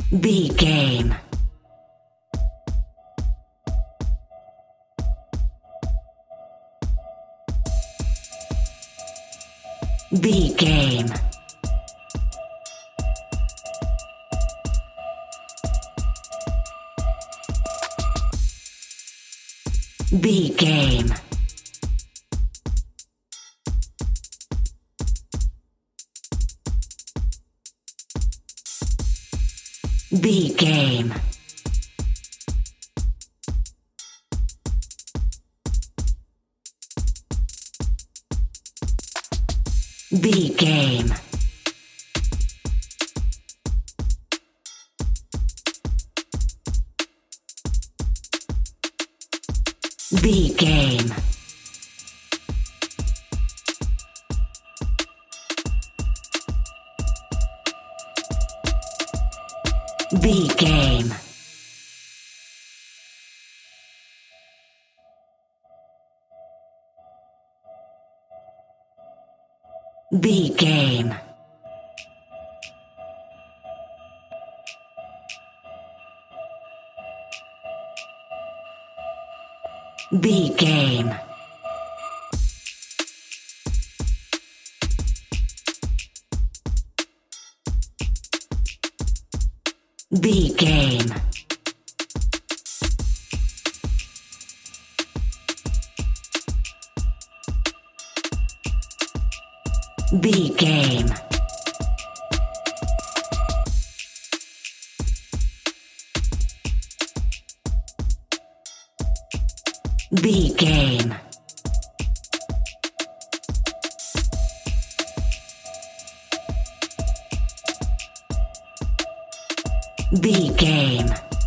B game. B game. B game. B game. B game. B game. B game. B game. B game. B game. B game. B game. B game.